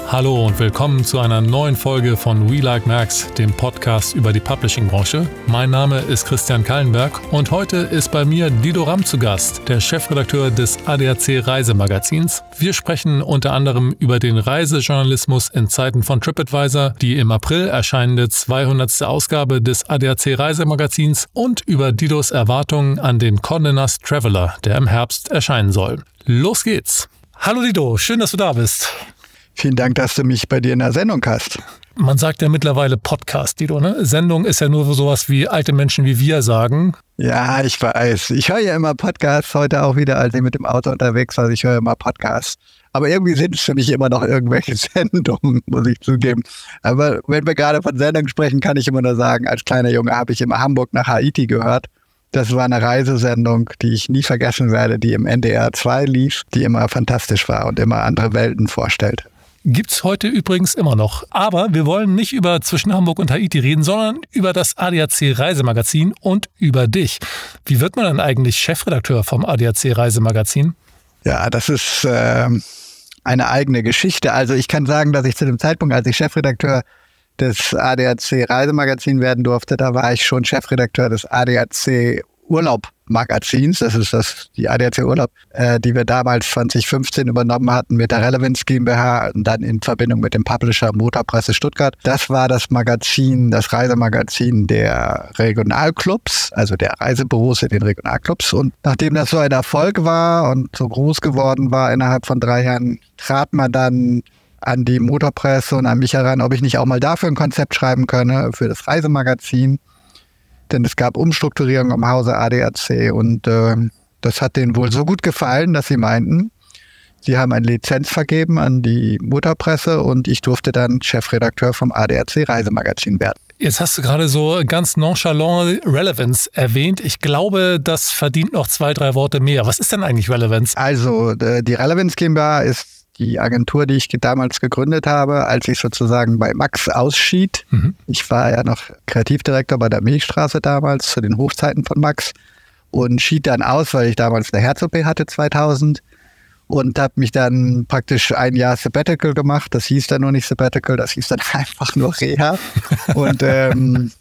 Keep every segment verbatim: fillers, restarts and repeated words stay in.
Hallo und willkommen zu einer neuen Folge von We Like Macs, dem Podcast über die Publishing-Branche. Mein Name ist Christian Kallenberg und heute ist bei mir Dido Ramm zu Gast, der Chefredakteur des A D A C Reisemagazins. Wir sprechen unter anderem über den Reisejournalismus in Zeiten von TripAdvisor, die im April erscheinende zweihundertste Ausgabe des A D A C Reisemagazins und über Didos Erwartungen an den Condé Nast Traveler, der im Herbst erscheinen soll. Los geht's! Hallo Dido, schön, dass du da bist. Vielen Dank, dass du mich bei dir in der Sendung hast. Man sagt ja mittlerweile Podcast, Dido, ne? Sendung ist ja nur sowas wie alte Menschen wie wir sagen. Ja, ich weiß. Ich höre ja immer Podcasts, heute auch wieder, als ich mit dem Auto unterwegs war. Ich höre immer Podcasts. Aber irgendwie sind es für mich immer noch irgendwelche Sendungen, muss ich zugeben. Aber wenn wir gerade von Sendungen sprechen, kann ich immer nur sagen, als kleiner Junge habe ich immer Hamburg nach Haiti gehört. Das war eine Reisesendung, die ich nie vergessen werde, die im N D R zwei lief, die immer fantastisch war und immer andere Welten vorstellte. Gibt's heute übrigens immer noch. Aber wir wollen nicht über zwischen Hamburg und Haiti reden, sondern über das A D A C Reisemagazin und über dich. Wie wird man dann eigentlich Chefredakteur vom A D A C Reisemagazin? Ja, das ist äh, eine eigene Geschichte. Also ich kann sagen, dass ich zu dem Zeitpunkt, als ich Chefredakteur des A D A C Reisemagazin werden durfte, da war ich schon Chefredakteur des A D A C Urlaub-Magazins. Das ist das, die A D A C Urlaub, äh, die wir damals zwanzig fünfzehn übernommen hatten mit der Relevance GmbH und dann in Verbindung mit dem Publisher Motorpresse Stuttgart. Das war das Magazin, das Reisemagazin der Regionalclubs, also der Reisebüros in den Regionalclubs. Und nachdem das so ein Erfolg war und so groß geworden war, innerhalb von drei Jahren, trat man dann an die Motorpresse und an mich heran, ob ich nicht auch mal dafür ein Konzept schreiben könne, für das Reisemagazin. Denn es gab Umstrukturierung im Hause A D A C und äh, das hat denen wohl so gut gefallen, dass sie meinten, sie haben eine Lizenz vergeben an die Motorpresse und ich durfte dann Chefredakteur vom A D A C Reisemagazin werden. Jetzt hast du gerade so ganz nonchalant Relevance erwähnt. Ich glaube, das verdient noch zwei, drei Worte mehr. Was ist denn eigentlich Relevance? Also die Relevance GmbH ist die Agentur, die ich damals gegründet habe, als ich sozusagen bei Max ausschied. Mhm. Ich war ja noch Kreativdirektor bei der Milchstraße damals, zu den Hochzeiten von Max und schied dann aus, weil ich damals eine Herz-O P hatte zweitausend und habe mich dann praktisch ein Jahr Sabbatical gemacht. Das hieß dann nur nicht Sabbatical, das hieß dann einfach nur Reha. und ähm,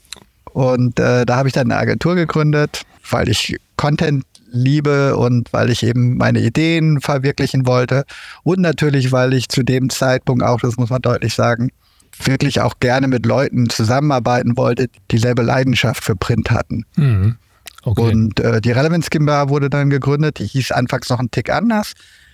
und äh, da habe ich dann eine Agentur gegründet, weil ich Content liebe und weil ich eben meine Ideen verwirklichen wollte und natürlich, weil ich zu dem Zeitpunkt auch, das muss man deutlich sagen, wirklich auch gerne mit Leuten zusammenarbeiten wollte, die dieselbe Leidenschaft für Print hatten. Mhm. Okay. Und äh, die Relevance GmbH wurde dann gegründet, die hieß anfangs noch einen Tick anders,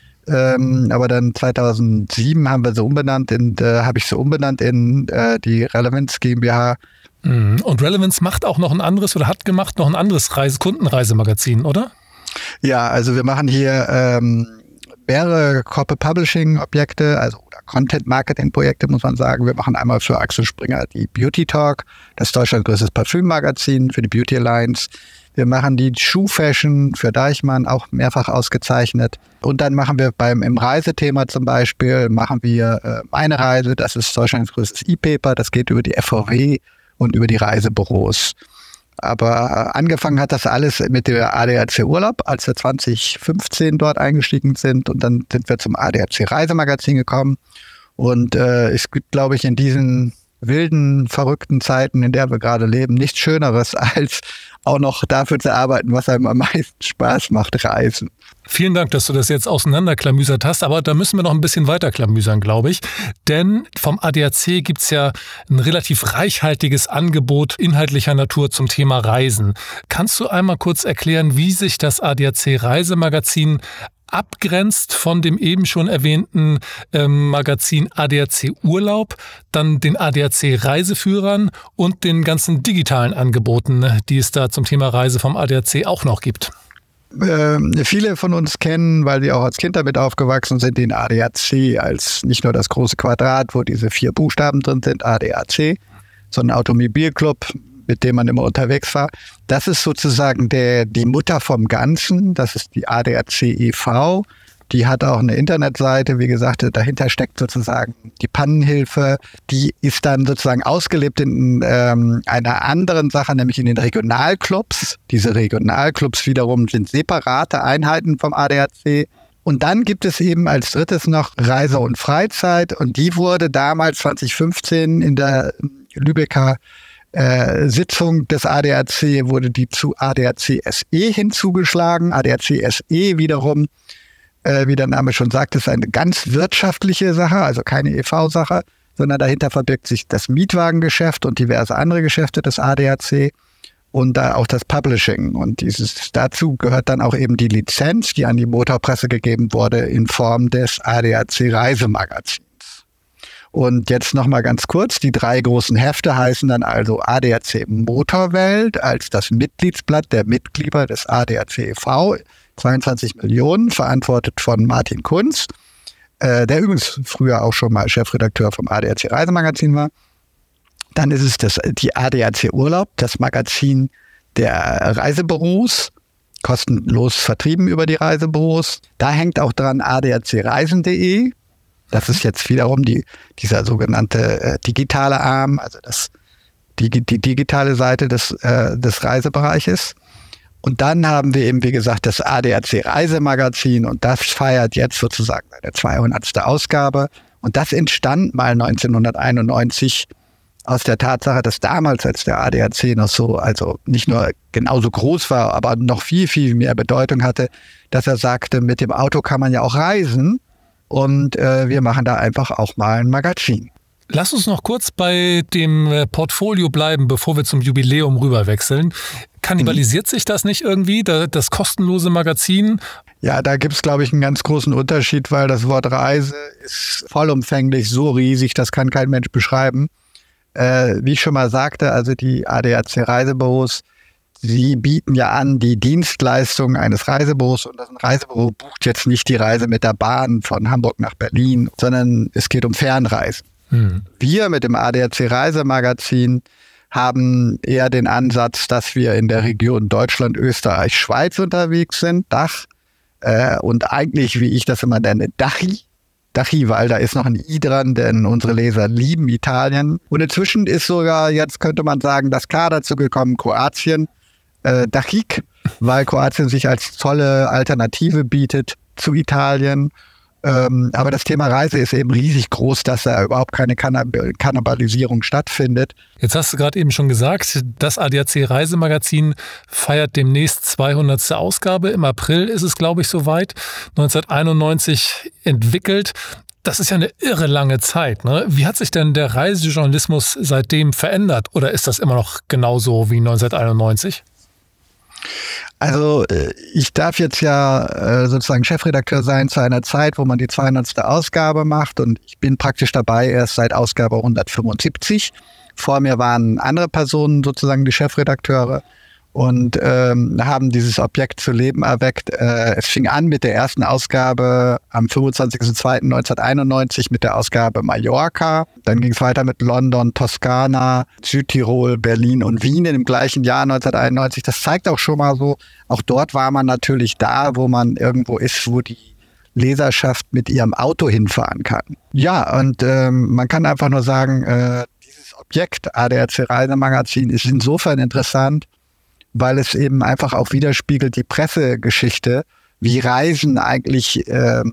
ähm, aber dann zweitausendsieben haben wir sie umbenannt, in, äh, habe ich sie umbenannt in äh, die Relevance GmbH. Mhm. Und Relevance macht auch noch ein anderes oder hat gemacht noch ein anderes Reise- Kundenreisemagazin, oder? Ja, also wir machen hier ähm, mehrere Corporate Publishing Objekte, also oder Content Marketing Projekte, muss man sagen. Wir machen einmal für Axel Springer die Beauty Talk, das Deutschland größtes Parfümmagazin für die Beauty Alliance. Wir machen die Shoe Fashion für Deichmann, auch mehrfach ausgezeichnet. Und dann machen wir beim im Reisethema zum Beispiel, machen wir äh, meine Reise, das ist Deutschlands größtes E-Paper, das geht über die F V W und über die Reisebüros. Aber angefangen hat das alles mit der A D A C Urlaub, als wir zwanzig fünfzehn dort eingestiegen sind. Und dann sind wir zum A D A C Reisemagazin gekommen. Und äh, es gibt, glaube ich, in diesen wilden, verrückten Zeiten, in der wir gerade leben, nichts Schöneres, als auch noch dafür zu arbeiten, was einem am meisten Spaß macht, Reisen. Vielen Dank, dass du das jetzt auseinanderklamüsert hast, aber da müssen wir noch ein bisschen weiter klamüsern, glaube ich. Denn vom A D A C gibt es ja ein relativ reichhaltiges Angebot inhaltlicher Natur zum Thema Reisen. Kannst du einmal kurz erklären, wie sich das A D A C Reisemagazin abgrenzt von dem eben schon erwähnten ähm, Magazin A D A C Urlaub, dann den A D A C Reiseführern und den ganzen digitalen Angeboten, die es da zum Thema Reise vom A D A C auch noch gibt? Ähm, viele von uns kennen, weil sie auch als Kind damit aufgewachsen sind, den A D A C als nicht nur das große Quadrat, wo diese vier Buchstaben drin sind, A D A C, sondern Automobilclub, mit dem man immer unterwegs war. Das ist sozusagen der, die Mutter vom Ganzen. Das ist die A D A C e V. Die hat auch eine Internetseite, wie gesagt, dahinter steckt sozusagen die Pannenhilfe. Die ist dann sozusagen ausgelebt in ähm, einer anderen Sache, nämlich in den Regionalclubs. Diese Regionalclubs wiederum sind separate Einheiten vom A D A C. Und dann gibt es eben als drittes noch Reise und Freizeit. Und die wurde damals zwanzig fünfzehn in der Lübecker äh, Sitzung des A D A C, wurde die zu A D A C S E hinzugeschlagen. A D A C S E wiederum, äh, wie der Name schon sagt, ist eine ganz wirtschaftliche Sache, also keine E V-Sache, sondern dahinter verbirgt sich das Mietwagengeschäft und diverse andere Geschäfte des A D A C. Und da auch das Publishing. Und dieses dazu gehört dann auch eben die Lizenz, die an die Motorpresse gegeben wurde in Form des A D A C Reisemagazins. Und jetzt nochmal ganz kurz, die drei großen Hefte heißen dann also A D A C Motorwelt als das Mitgliedsblatt der Mitglieder des A D A C e V, zweiundzwanzig Millionen, verantwortet von Martin Kunz, äh, der übrigens früher auch schon mal Chefredakteur vom A D A C Reisemagazin war. Dann ist es das, die A D A C Urlaub, das Magazin der Reisebüros, kostenlos vertrieben über die Reisebüros. Da hängt auch dran A D A C Reisen punkt de. Das ist jetzt wiederum die, dieser sogenannte äh, digitale Arm, also das, die, die digitale Seite des, äh, des Reisebereiches. Und dann haben wir eben, wie gesagt, das A D A C Reisemagazin und das feiert jetzt sozusagen seine zweihundertste Ausgabe. Und das entstand mal neunzehnhunderteinundneunzig aus der Tatsache, dass damals, als der A D A C noch so, also nicht nur genauso groß war, aber noch viel, viel mehr Bedeutung hatte, dass er sagte, mit dem Auto kann man ja auch reisen und äh, wir machen da einfach auch mal ein Magazin. Lass uns noch kurz bei dem Portfolio bleiben, bevor wir zum Jubiläum rüberwechseln. Kannibalisiert mhm. sich das nicht irgendwie, das kostenlose Magazin? Ja, da gibt es, glaube ich, einen ganz großen Unterschied, weil das Wort Reise ist vollumfänglich so riesig, das kann kein Mensch beschreiben. Äh, wie ich schon mal sagte, also die A D A C Reisebüros, sie bieten ja an die Dienstleistungen eines Reisebüros und das Reisebüro bucht jetzt nicht die Reise mit der Bahn von Hamburg nach Berlin, sondern es geht um Fernreisen. Hm. Wir mit dem A D A C Reisemagazin haben eher den Ansatz, dass wir in der Region Deutschland, Österreich, Schweiz unterwegs sind, Dach, äh, und eigentlich, wie ich das immer nenne, Dachi. Dachi, weil da ist noch ein I dran, denn unsere Leser lieben Italien. Und inzwischen ist sogar, jetzt könnte man sagen, das K dazu gekommen, Kroatien, äh, Dachik, weil Kroatien sich als tolle Alternative bietet zu Italien. Ähm, aber das Thema Reise ist eben riesig groß, dass da überhaupt keine Kannib- Kannibalisierung stattfindet. Jetzt hast du gerade eben schon gesagt, das A D A C Reisemagazin feiert demnächst zweihundertste Ausgabe. Im April ist es, glaube ich, soweit. neunzehnhunderteinundneunzig entwickelt. Das ist ja eine irre lange Zeit, ne? Wie hat sich denn der Reisejournalismus seitdem verändert? Oder ist das immer noch genauso wie neunzehnhunderteinundneunzig? Also ich darf jetzt ja sozusagen Chefredakteur sein zu einer Zeit, wo man die zweihundertste Ausgabe macht und ich bin praktisch dabei erst seit Ausgabe hundertfünfundsiebzig. Vor mir waren andere Personen sozusagen die Chefredakteure und ähm, haben dieses Objekt zu Leben erweckt. Äh, es fing an mit der ersten Ausgabe am fünfundzwanzigsten zweiten neunzehnhunderteinundneunzig mit der Ausgabe Mallorca. Dann ging es weiter mit London, Toskana, Südtirol, Berlin und Wien im gleichen Jahr neunzehnhunderteinundneunzig. Das zeigt auch schon mal so, auch dort war man natürlich da, wo man irgendwo ist, wo die Leserschaft mit ihrem Auto hinfahren kann. Ja, und ähm, man kann einfach nur sagen, äh, dieses Objekt A D A C Reisemagazin ist insofern interessant, weil es eben einfach auch widerspiegelt die Pressegeschichte, wie Reisen eigentlich, ähm,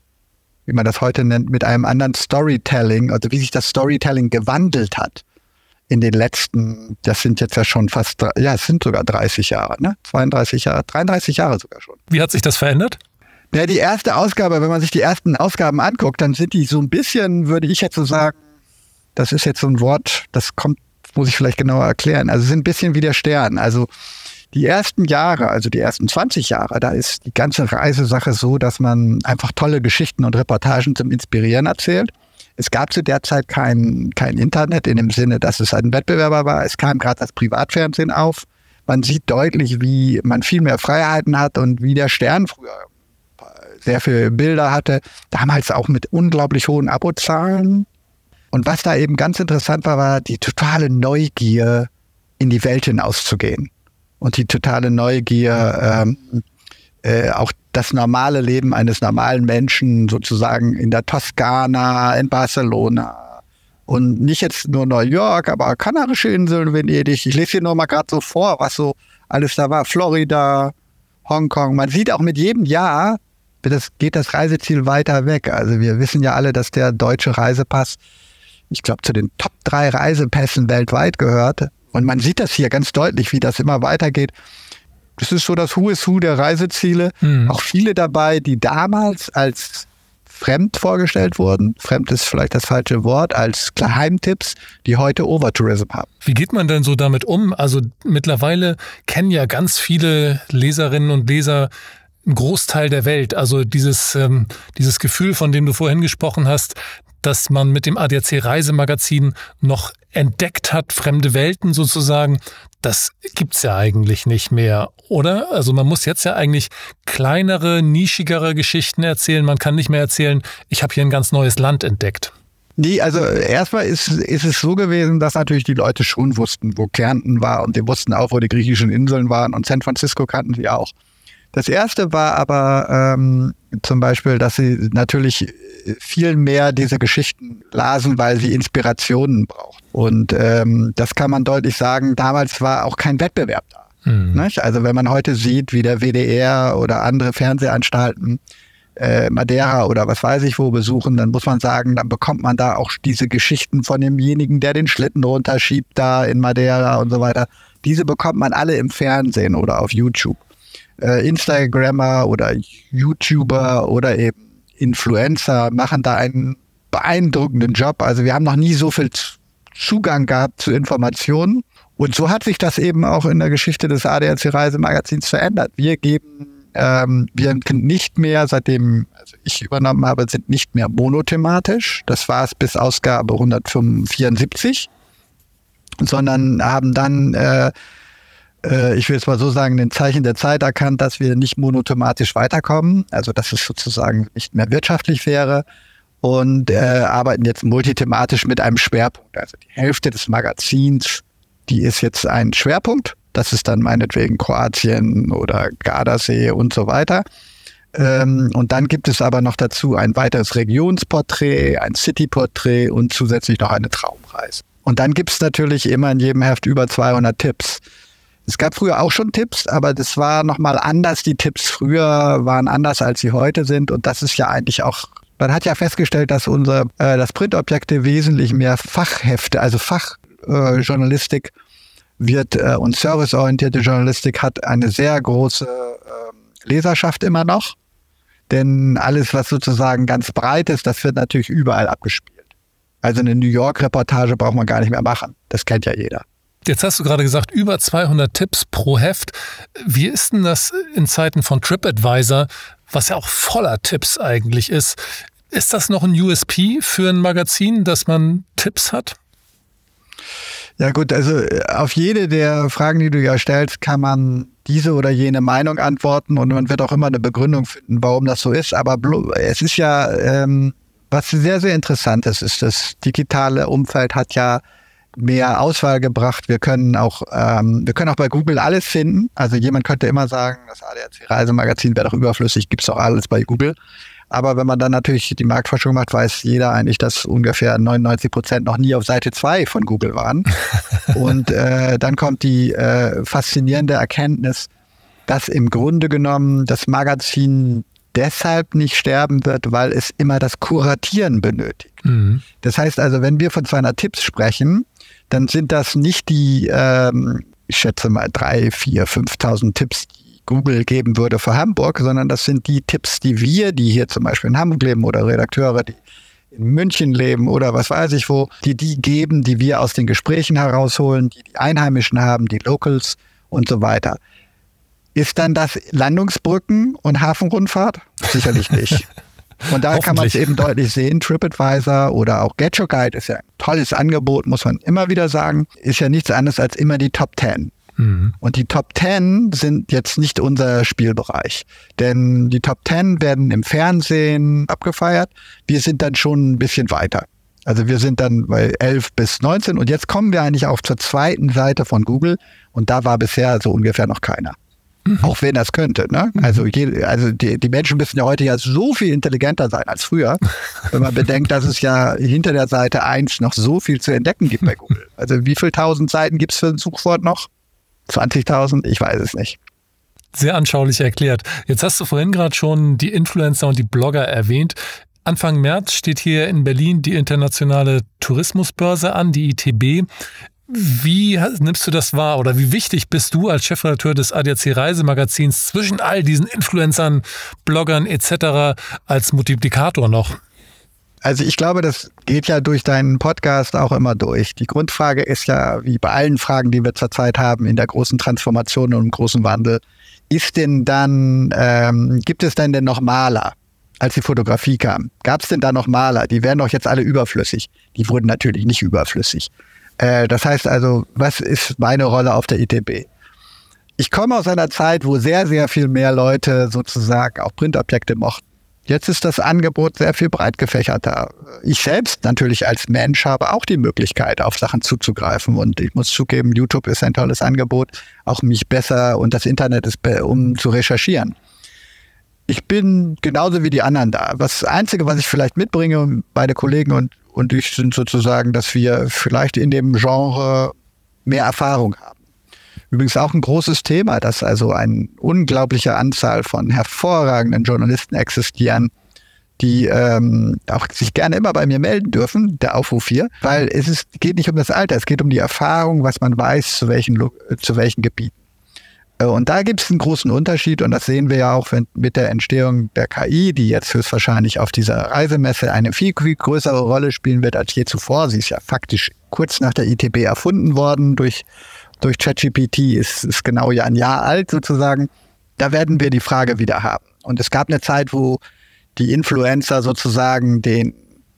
wie man das heute nennt, mit einem anderen Storytelling, also wie sich das Storytelling gewandelt hat in den letzten, das sind jetzt ja schon fast, ja, es sind sogar dreißig Jahre, ne? zweiunddreißig Jahre, dreiunddreißig Jahre sogar schon. Wie hat sich das verändert? Ja, die erste Ausgabe, wenn man sich die ersten Ausgaben anguckt, dann sind die so ein bisschen, würde ich jetzt so sagen, das ist jetzt so ein Wort, das kommt, muss ich vielleicht genauer erklären. Also sind ein bisschen wie der Stern. Also die ersten Jahre, also die ersten zwanzig Jahre, da ist die ganze Reisesache so, dass man einfach tolle Geschichten und Reportagen zum Inspirieren erzählt. Es gab zu der Zeit kein, kein Internet in dem Sinne, dass es ein Wettbewerber war. Es kam gerade das Privatfernsehen auf. Man sieht deutlich, wie man viel mehr Freiheiten hat und wie der Stern früher sehr viele Bilder hatte. Damals auch mit unglaublich hohen Abozahlen. Und was da eben ganz interessant war, war die totale Neugier, in die Welt hinauszugehen. Und die totale Neugier, ähm, äh, auch das normale Leben eines normalen Menschen sozusagen in der Toskana, in Barcelona. Und nicht jetzt nur New York, aber Kanarische Inseln, Venedig. Ich lese hier nur mal gerade so vor, was so alles da war. Florida, Hongkong. Man sieht auch mit jedem Jahr, das, geht das Reiseziel weiter weg. Also wir wissen ja alle, dass der deutsche Reisepass, ich glaube, zu den Top drei Reisepässen weltweit gehört. Und man sieht das hier ganz deutlich, wie das immer weitergeht. Das ist so das Who is Who der Reiseziele. Mhm. Auch viele dabei, die damals als fremd vorgestellt wurden. Fremd ist vielleicht das falsche Wort, als Geheimtipps, die heute Overtourism haben. Wie geht man denn so damit um? Also mittlerweile kennen ja ganz viele Leserinnen und Leser einen Großteil der Welt. Also dieses, ähm, dieses Gefühl, von dem du vorhin gesprochen hast, dass man mit dem A D A C Reisemagazin noch entdeckt hat, fremde Welten sozusagen, das gibt's ja eigentlich nicht mehr, oder? Also man muss jetzt ja eigentlich kleinere, nischigere Geschichten erzählen. Man kann nicht mehr erzählen, ich habe hier ein ganz neues Land entdeckt. Nee, also erstmal ist, ist es so gewesen, dass natürlich die Leute schon wussten, wo Kärnten war, und die wussten auch, wo die griechischen Inseln waren, und San Francisco kannten sie auch. Das erste war aber ähm, zum Beispiel, dass sie natürlich viel mehr diese Geschichten lasen, weil sie Inspirationen brauchen. Und ähm, das kann man deutlich sagen, damals war auch kein Wettbewerb da. Mhm. Nicht? Also wenn man heute sieht, wie der W D R oder andere Fernsehanstalten äh, Madeira oder was weiß ich wo besuchen, dann muss man sagen, dann bekommt man da auch diese Geschichten von demjenigen, der den Schlitten runterschiebt da in Madeira und so weiter. Diese bekommt man alle im Fernsehen oder auf YouTube. Instagrammer oder YouTuber oder eben Influencer machen da einen beeindruckenden Job. Also wir haben noch nie so viel Zugang gehabt zu Informationen. Und so hat sich das eben auch in der Geschichte des A D A C Reisemagazins verändert. Wir geben, ähm, wir sind nicht mehr, seitdem also ich übernommen habe, sind nicht mehr monothematisch. Das war es bis Ausgabe hundertvierundsiebzig, sondern haben dann äh, ich will jetzt mal so sagen, ein Zeichen der Zeit erkannt, dass wir nicht monothematisch weiterkommen, also dass es sozusagen nicht mehr wirtschaftlich wäre, und äh, arbeiten jetzt multithematisch mit einem Schwerpunkt. Also die Hälfte des Magazins, die ist jetzt ein Schwerpunkt, das ist dann meinetwegen Kroatien oder Gardasee und so weiter. Ähm, und dann gibt es aber noch dazu ein weiteres Regionsporträt, ein Cityporträt und zusätzlich noch eine Traumreise. Und dann gibt es natürlich immer in jedem Heft über zweihundert Tipps. Es gab früher auch schon Tipps, aber das war nochmal anders. Die Tipps früher waren anders, als sie heute sind. Und das ist ja eigentlich auch, man hat ja festgestellt, dass unsere, äh, das Printobjekte wesentlich mehr Fachhefte, also Fachjournalistik äh, wird äh, und serviceorientierte Journalistik hat eine sehr große äh, Leserschaft immer noch. Denn alles, was sozusagen ganz breit ist, das wird natürlich überall abgespielt. Also eine New York-Reportage braucht man gar nicht mehr machen. Das kennt ja jeder. Jetzt hast du gerade gesagt, über zweihundert Tipps pro Heft. Wie ist denn das in Zeiten von TripAdvisor, was ja auch voller Tipps eigentlich ist? Ist das noch ein U S P für ein Magazin, dass man Tipps hat? Ja gut, also auf jede der Fragen, die du ja stellst, kann man diese oder jene Meinung antworten, und man wird auch immer eine Begründung finden, warum das so ist. Aber es ist ja, ähm, was sehr, sehr interessant ist, ist, das digitale Umfeld hat ja mehr Auswahl gebracht. Wir können auch, ähm, wir können auch bei Google alles finden. Also jemand könnte immer sagen, das A D A C Reisemagazin wäre doch überflüssig, gibt's doch alles bei Google. Aber wenn man dann natürlich die Marktforschung macht, weiß jeder eigentlich, dass ungefähr neunundneunzig Prozent noch nie auf Seite zwei von Google waren. Und äh, dann kommt die äh, faszinierende Erkenntnis, dass im Grunde genommen das Magazin deshalb nicht sterben wird, weil es immer das Kuratieren benötigt. Mhm. Das heißt also, wenn wir von zweihundert Tipps sprechen, dann sind das nicht die, ähm, ich schätze mal, dreitausend, viertausend, fünftausend Tipps, die Google geben würde für Hamburg, sondern das sind die Tipps, die wir, die hier zum Beispiel in Hamburg leben, oder Redakteure, die in München leben oder was weiß ich wo, die die geben, die wir aus den Gesprächen herausholen, die die Einheimischen haben, die Locals und so weiter. Ist dann das Landungsbrücken und Hafenrundfahrt? Sicherlich nicht. Und da kann man es eben deutlich sehen, TripAdvisor oder auch Get Your Guide ist ja ein tolles Angebot, muss man immer wieder sagen, ist ja nichts anderes als immer die Top Ten. Mhm. Und die Top Ten sind jetzt nicht unser Spielbereich, denn die Top Ten werden im Fernsehen abgefeiert. Wir sind dann schon ein bisschen weiter. Also wir sind dann bei elf bis neunzehn, und jetzt kommen wir eigentlich auch zur zweiten Seite von Google, und da war bisher so ungefähr noch keiner. Mhm. Auch wenn das könnte, ne? Also, je, also die, die Menschen müssen ja heute ja so viel intelligenter sein als früher, wenn man bedenkt, dass es ja hinter der Seite eins noch so viel zu entdecken gibt bei Google. Also wie viele tausend Seiten gibt es für ein Suchwort noch? zwanzigtausend? Ich weiß es nicht. Sehr anschaulich erklärt. Jetzt hast du vorhin gerade schon die Influencer und die Blogger erwähnt. Anfang März steht hier in Berlin die internationale Tourismusbörse an, die I T B. Wie nimmst du das wahr oder wie wichtig bist du als Chefredakteur des A D A C Reisemagazins zwischen all diesen Influencern, Bloggern et cetera als Multiplikator noch? Also ich glaube, das geht ja durch deinen Podcast auch immer durch. Die Grundfrage ist ja, wie bei allen Fragen, die wir zurzeit haben, in der großen Transformation und im großen Wandel, ist denn dann, ähm, gibt es denn denn noch Maler, als die Fotografie kam? Gab es denn da noch Maler? Die wären doch jetzt alle überflüssig. Die wurden natürlich nicht überflüssig. Äh, das heißt also, was ist meine Rolle auf der I T B? Ich komme aus einer Zeit, wo sehr, sehr viel mehr Leute sozusagen auch Printobjekte mochten. Jetzt ist das Angebot sehr viel breit gefächerter. Ich selbst natürlich als Mensch habe auch die Möglichkeit, auf Sachen zuzugreifen. Und ich muss zugeben, YouTube ist ein tolles Angebot, auch mich besser und das Internet ist, um zu recherchieren. Ich bin genauso wie die anderen da. Das Einzige, was ich vielleicht mitbringe, beide Kollegen und, und ich, sind sozusagen, dass wir vielleicht in dem Genre mehr Erfahrung haben. Übrigens auch ein großes Thema, dass also eine unglaubliche Anzahl von hervorragenden Journalisten existieren, die ähm, auch sich gerne immer bei mir melden dürfen, der Aufruf hier, weil es ist, geht nicht um das Alter, es geht um die Erfahrung, was man weiß, zu welchen, zu welchen Gebieten. Und da gibt es einen großen Unterschied und das sehen wir ja auch wenn, mit der Entstehung der K I, die jetzt höchstwahrscheinlich auf dieser Reisemesse eine viel, viel größere Rolle spielen wird als je zuvor. Sie ist ja faktisch kurz nach der I T B erfunden worden durch Durch ChatGPT, ist, ist genau ja ein Jahr alt sozusagen, da werden wir die Frage wieder haben. Und es gab eine Zeit, wo die Influencer sozusagen den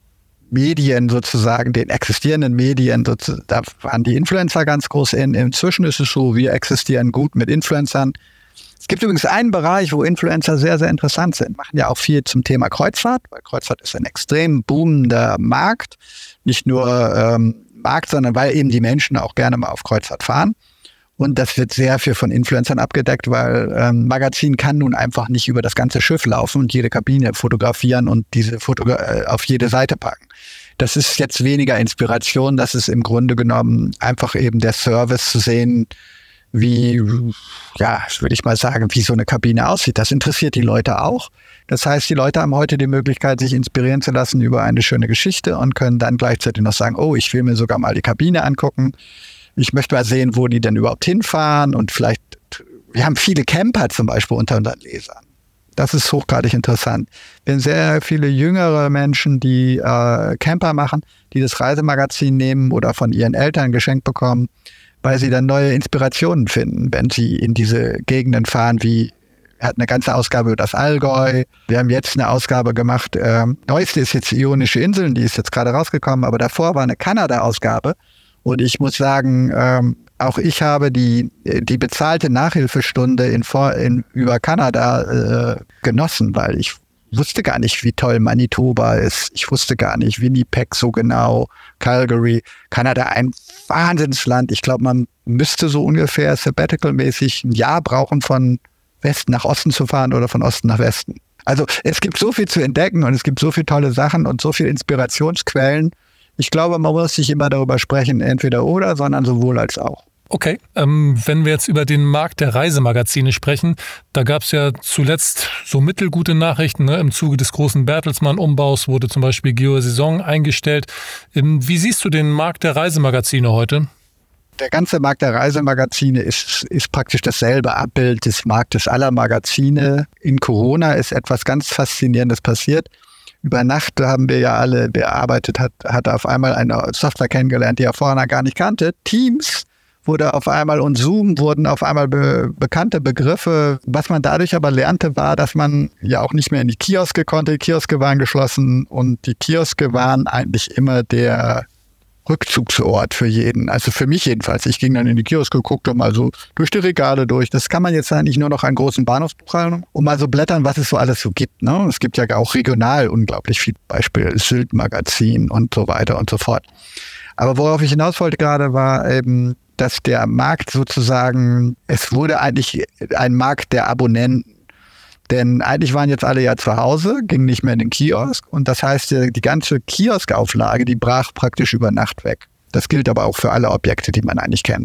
Medien sozusagen, den existierenden Medien, da waren die Influencer ganz groß in. Inzwischen ist es so, wir existieren gut mit Influencern. Es gibt übrigens einen Bereich, wo Influencer sehr, sehr interessant sind. Machen ja auch viel zum Thema Kreuzfahrt, weil Kreuzfahrt ist ein extrem boomender Markt. Nicht nur ähm, Markt, sondern weil eben die Menschen auch gerne mal auf Kreuzfahrt fahren. Und das wird sehr viel von Influencern abgedeckt, weil ein ähm, Magazin kann nun einfach nicht über das ganze Schiff laufen und jede Kabine fotografieren und diese Fotogra- äh, auf jede Seite packen. Das ist jetzt weniger Inspiration, das ist im Grunde genommen einfach eben der Service zu sehen, wie, ja, würde ich mal sagen, wie so eine Kabine aussieht. Das interessiert die Leute auch. Das heißt, die Leute haben heute die Möglichkeit, sich inspirieren zu lassen über eine schöne Geschichte und können dann gleichzeitig noch sagen, oh, ich will mir sogar mal die Kabine angucken. Ich möchte mal sehen, wo die denn überhaupt hinfahren und vielleicht, wir haben viele Camper zum Beispiel unter unseren Lesern. Das ist hochgradig interessant. Wir haben sehr viele jüngere Menschen, die äh, Camper machen, die das Reisemagazin nehmen oder von ihren Eltern geschenkt bekommen, weil sie dann neue Inspirationen finden, wenn sie in diese Gegenden fahren, wie er hat eine ganze Ausgabe über das Allgäu. Wir haben jetzt eine Ausgabe gemacht, ähm, neueste ist jetzt Ionische Inseln, die ist jetzt gerade rausgekommen, aber davor war eine Kanada-Ausgabe. Und ich muss sagen, ähm, auch ich habe die, die bezahlte Nachhilfestunde in, in, über Kanada äh, genossen, weil ich wusste gar nicht, wie toll Manitoba ist. Ich wusste gar nicht, Winnipeg so genau, Calgary, Kanada, ein Wahnsinnsland. Ich glaube, man müsste so ungefähr sabbatical-mäßig ein Jahr brauchen, von Westen nach Osten zu fahren oder von Osten nach Westen. Also es gibt so viel zu entdecken und es gibt so viele tolle Sachen und so viele Inspirationsquellen. Ich glaube, man muss nicht immer darüber sprechen, entweder oder, sondern sowohl als auch. Okay, ähm, wenn wir jetzt über den Markt der Reisemagazine sprechen, da gab es ja zuletzt so mittelgute Nachrichten. Ne? Im Zuge des großen Bertelsmann-Umbaus wurde zum Beispiel Geo Saison eingestellt. Ähm, wie siehst du den Markt der Reisemagazine heute? Der ganze Markt der Reisemagazine ist, ist praktisch dasselbe Abbild des Marktes aller Magazine. In Corona ist etwas ganz Faszinierendes passiert. Über Nacht haben wir ja alle bearbeitet, hat, hat auf einmal eine Software kennengelernt, die er vorher gar nicht kannte. Teams wurde auf einmal und Zoom wurden auf einmal be- bekannte Begriffe. Was man dadurch aber lernte, war, dass man ja auch nicht mehr in die Kioske konnte. Die Kioske waren geschlossen und die Kioske waren eigentlich immer der Rückzugsort für jeden. Also für mich jedenfalls. Ich ging dann in die Kioske, guckte mal so durch die Regale durch. Das kann man jetzt eigentlich nur noch an großen Bahnhofsbuchhaltungen und mal so blättern, was es so alles so gibt. Ne? Es gibt ja auch regional unglaublich viel Beispiele, Sylt-Magazin und so weiter und so fort. Aber worauf ich hinaus wollte gerade war eben, dass der Markt sozusagen, es wurde eigentlich ein Markt der Abonnenten. Denn eigentlich waren jetzt alle ja zu Hause, gingen nicht mehr in den Kiosk. Und das heißt, die ganze Kioskauflage, die brach praktisch über Nacht weg. Das gilt aber auch für alle Objekte, die man eigentlich kennt.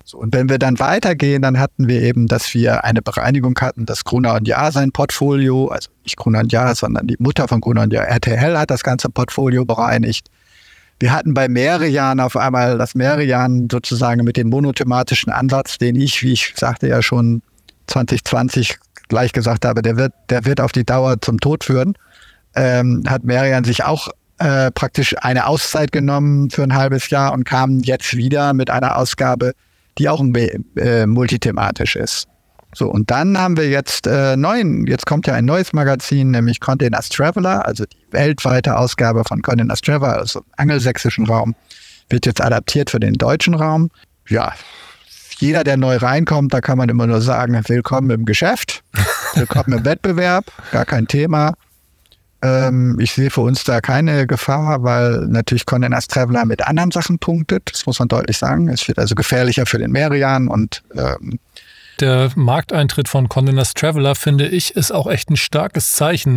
So, und wenn wir dann weitergehen, dann hatten wir eben, dass wir eine Bereinigung hatten, dass Gruner und Jahr sein Portfolio, also nicht Gruner und Jahr, sondern die Mutter von Gruner und Jahr, R T L, hat das ganze Portfolio bereinigt. Wir hatten bei Merian auf einmal das Merian sozusagen mit dem monothematischen Ansatz, den ich, wie ich sagte ja schon zwanzig zwanzig gleich gesagt habe, der wird, der wird auf die Dauer zum Tod führen, ähm, hat Merian sich auch äh, praktisch eine Auszeit genommen für ein halbes Jahr und kam jetzt wieder mit einer Ausgabe, die auch äh, multithematisch ist. So, und dann haben wir jetzt äh, neuen, jetzt kommt ja ein neues Magazin, nämlich Condé Nast Traveler, also die weltweite Ausgabe von Condé Nast Traveler, also im angelsächsischen Raum, wird jetzt adaptiert für den deutschen Raum. Ja, jeder, der neu reinkommt, da kann man immer nur sagen, willkommen im Geschäft, willkommen im Wettbewerb, gar kein Thema. Ähm, ich sehe für uns da keine Gefahr, weil natürlich Condé Nast Traveler mit anderen Sachen punktet, das muss man deutlich sagen. Es wird also gefährlicher für den Merian und ähm, der Markteintritt von Condé Nast Traveler, finde ich, ist auch echt ein starkes Zeichen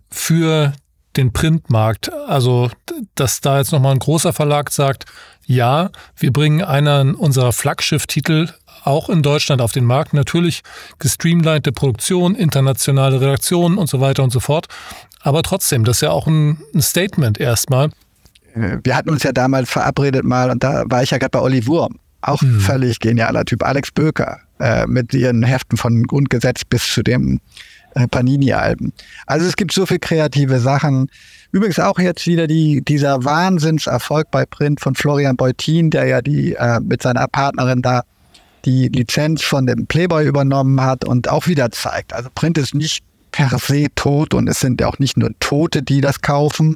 für den Printmarkt. Also, dass da jetzt nochmal ein großer Verlag sagt, ja, wir bringen einen unserer Flaggschiff-Titel auch in Deutschland auf den Markt. Natürlich gestreamlinete Produktion, internationale Redaktionen und so weiter und so fort. Aber trotzdem, das ist ja auch ein, ein Statement erstmal. Wir hatten uns ja damals verabredet mal, und da war ich ja gerade bei Olli Wurm. Auch hm. völlig genialer Typ. Alex Böker äh, mit ihren Heften von Grundgesetz bis zu dem äh, Panini-Alben. Also es gibt so viel kreative Sachen. Übrigens auch jetzt wieder die, dieser Wahnsinnserfolg bei Print von Florian Beutin, der ja die äh, mit seiner Partnerin da die Lizenz von dem Playboy übernommen hat und auch wieder zeigt. Also Print ist nicht per se tot und es sind ja auch nicht nur Tote, die das kaufen.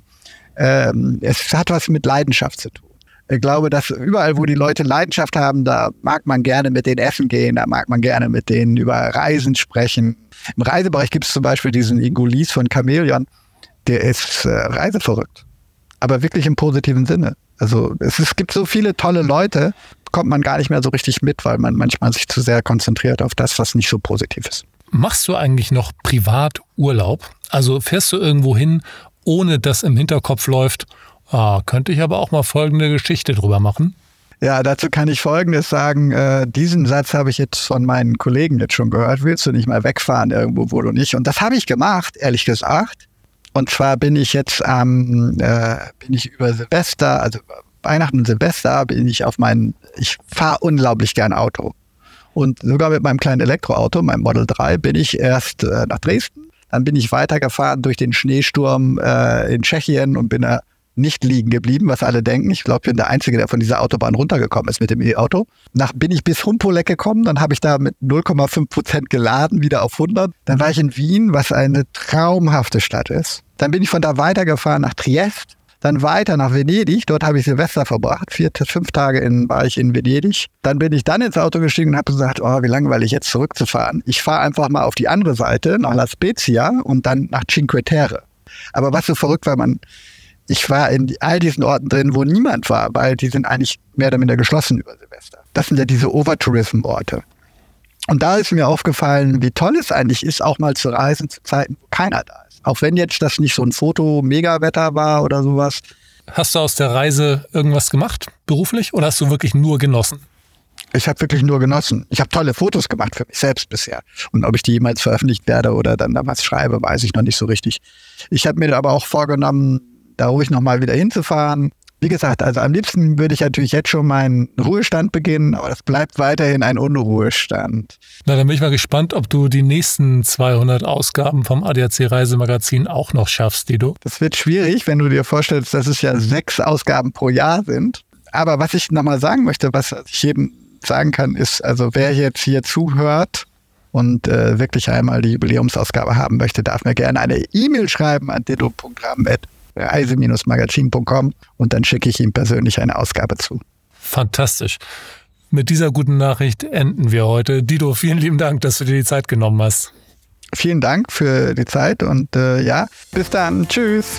Ähm, es hat was mit Leidenschaft zu tun. Ich glaube, dass überall, wo die Leute Leidenschaft haben, da mag man gerne mit denen essen gehen, da mag man gerne mit denen über Reisen sprechen. Im Reisebereich gibt es zum Beispiel diesen Ingolis von Chamäleon, der ist äh, reiseverrückt, aber wirklich im positiven Sinne. Also es, es gibt so viele tolle Leute, kommt man gar nicht mehr so richtig mit, weil man manchmal sich zu sehr konzentriert auf das, was nicht so positiv ist. Machst du eigentlich noch privat Urlaub? Also fährst du irgendwo hin, ohne dass im Hinterkopf läuft, ah, könnte ich aber auch mal folgende Geschichte drüber machen? Ja, dazu kann ich Folgendes sagen. Äh, diesen Satz habe ich jetzt von meinen Kollegen jetzt schon gehört. Willst du nicht mal wegfahren irgendwo, wo du nicht? Und das habe ich gemacht, ehrlich gesagt. Und zwar bin ich jetzt am, äh, bin ich über Silvester, also Weihnachten und Silvester, bin ich auf meinen, ich fahre unglaublich gern Auto. Und sogar mit meinem kleinen Elektroauto, meinem Model drei, bin ich erst äh, nach Dresden. Dann bin ich weitergefahren durch den Schneesturm äh, in Tschechien und bin da nicht liegen geblieben, was alle denken. Ich glaube, ich bin der Einzige, der von dieser Autobahn runtergekommen ist mit dem E-Auto. Nach bin ich bis Humpolek gekommen, dann habe ich da mit null Komma fünf Prozent geladen, wieder auf hundert. Dann war ich in Wien, was eine traumhafte Stadt ist. Dann bin ich von da weitergefahren nach Triest, dann weiter nach Venedig. Dort habe ich Silvester verbracht. Vier, fünf Tage in, war ich in Venedig. Dann bin ich dann ins Auto gestiegen und habe gesagt, oh, wie langweilig jetzt zurückzufahren. Ich fahre einfach mal auf die andere Seite, nach La Spezia und dann nach Cinque Terre. Aber was so verrückt war, man... Ich war in all diesen Orten drin, wo niemand war, weil die sind eigentlich mehr oder minder geschlossen über Silvester. Das sind ja diese Overtourism-Orte. Und da ist mir aufgefallen, wie toll es eigentlich ist, auch mal zu reisen zu Zeiten, wo keiner da ist. Auch wenn jetzt das nicht so ein Foto-Megawetter war oder sowas. Hast du aus der Reise irgendwas gemacht, beruflich, oder hast du wirklich nur genossen? Ich habe wirklich nur genossen. Ich habe tolle Fotos gemacht für mich selbst bisher. Und ob ich die jemals veröffentlicht werde oder dann da was schreibe, weiß ich noch nicht so richtig. Ich habe mir aber auch vorgenommen, da ruhig nochmal wieder hinzufahren. Wie gesagt, also am liebsten würde ich natürlich jetzt schon meinen Ruhestand beginnen, aber das bleibt weiterhin ein Unruhestand. Na, dann bin ich mal gespannt, ob du die nächsten zweihundert Ausgaben vom A D A C Reisemagazin auch noch schaffst, Dido. Das wird schwierig, wenn du dir vorstellst, dass es ja sechs Ausgaben pro Jahr sind. Aber was ich nochmal sagen möchte, was ich jedem sagen kann, ist, also wer jetzt hier zuhört und äh, wirklich einmal die Jubiläumsausgabe haben möchte, darf mir gerne eine E-Mail schreiben an dido punkt ram at reise magazin punkt com und dann schicke ich ihm persönlich eine Ausgabe zu. Fantastisch. Mit dieser guten Nachricht enden wir heute. Dido, vielen lieben Dank, dass du dir die Zeit genommen hast. Vielen Dank für die Zeit und äh, ja, bis dann. Tschüss.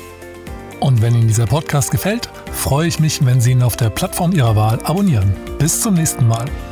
Und wenn Ihnen dieser Podcast gefällt, freue ich mich, wenn Sie ihn auf der Plattform Ihrer Wahl abonnieren. Bis zum nächsten Mal.